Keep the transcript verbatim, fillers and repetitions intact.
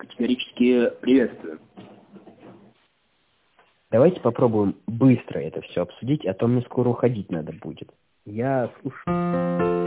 Категорически приветствую. Давайте попробуем быстро это все обсудить, а то мне скоро уходить надо будет. Я слушаю.